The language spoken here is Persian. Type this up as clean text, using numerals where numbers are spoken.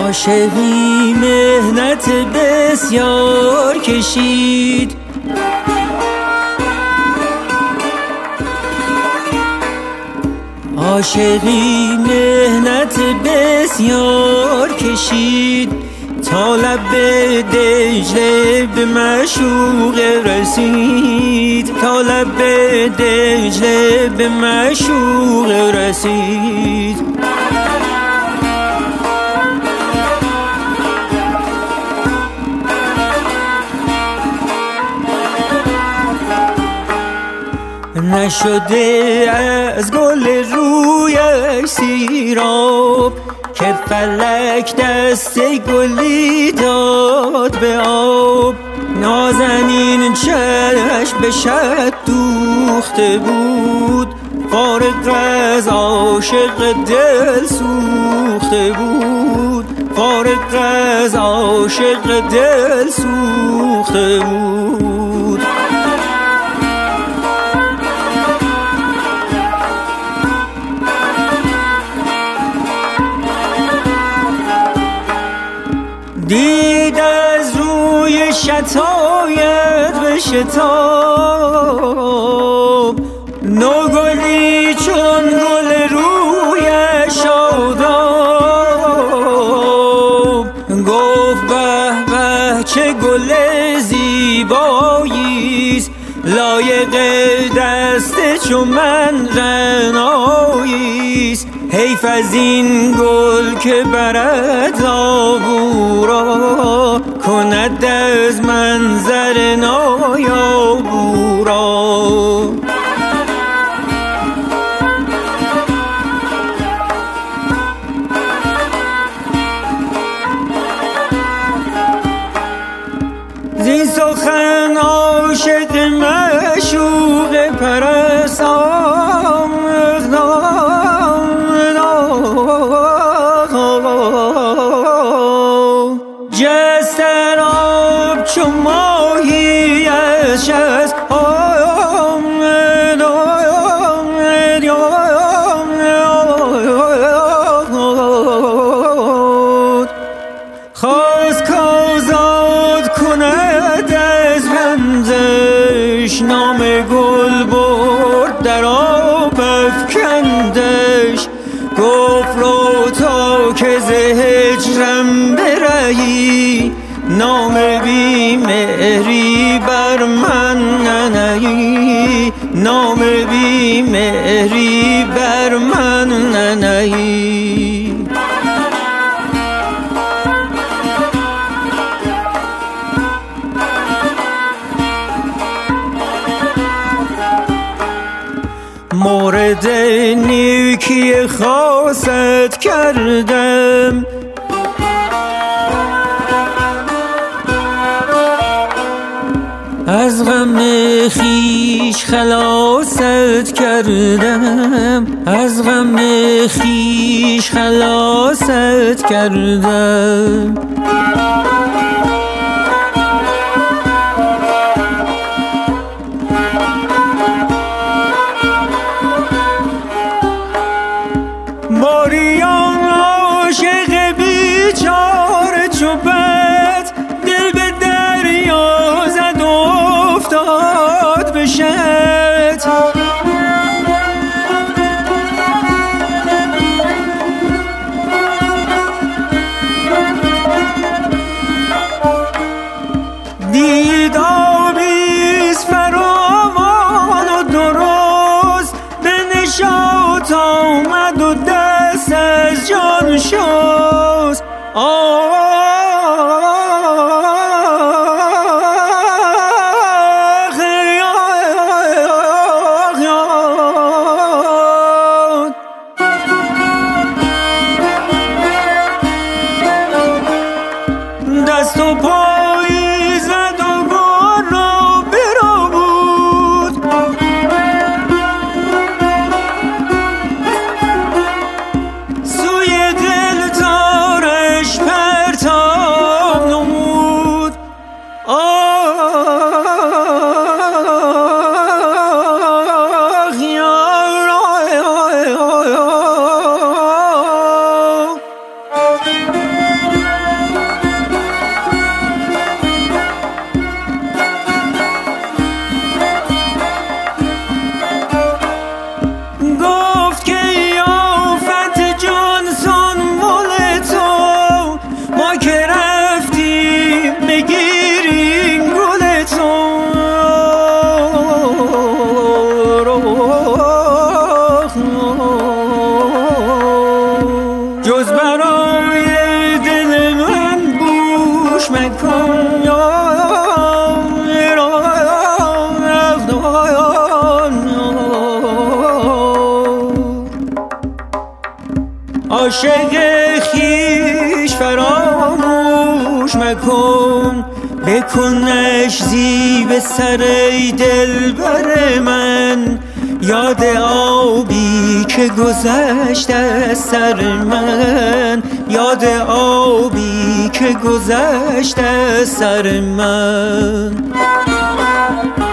عاشقی مهنت بسیار کشید، عاشقی مهنت بسیار کشید، تا لب دجله به معشوقه رسید، تا لب دجله به معشوقه رسید. نشده از گل رویش سیراب، که فلک دست گلی داد به آب. نازنین چشم به شد دوخته بود، فارغ از عاشق دل سوخته بود، فارغ از عاشق دل سوخته بود. دید از روی شتایت به شتاب، نوگلی چون گل روی شاداب. گفت به به چه گل زیباییست، لایق دست چو من رعناییست. حیف از این گل که برد آبو را، کند از منظر نایابو را. زین سخن عاشق معشوق پرستان، جست در آب چو ماهی از شست. خواست کازاد کند از رمزش، نام گل برد در آب افکندش. گفت رو تا که ز هجرم برهی، نام بی مهری بر من ننهی، نام بی مهری بر من ننهی. مورد نیکی خواست کردم، از غم خویش خلاصت کردم، از غم خویش خلاصت کردم. ماریان عاشق بیچاره چو بد، دل به دریا زد و افتاد به شط. دید آبیست فراوان و درست، به نشاط آمد و دست از جان شست. دست و پایی زد و برو برو بود، سوی دل تارش پر عاشق خویش فراموش مکن، بکنش زیب سر ای دلبر من. یاد آبی که گذشت از سر من، یاد آبی که گذشت از سر من.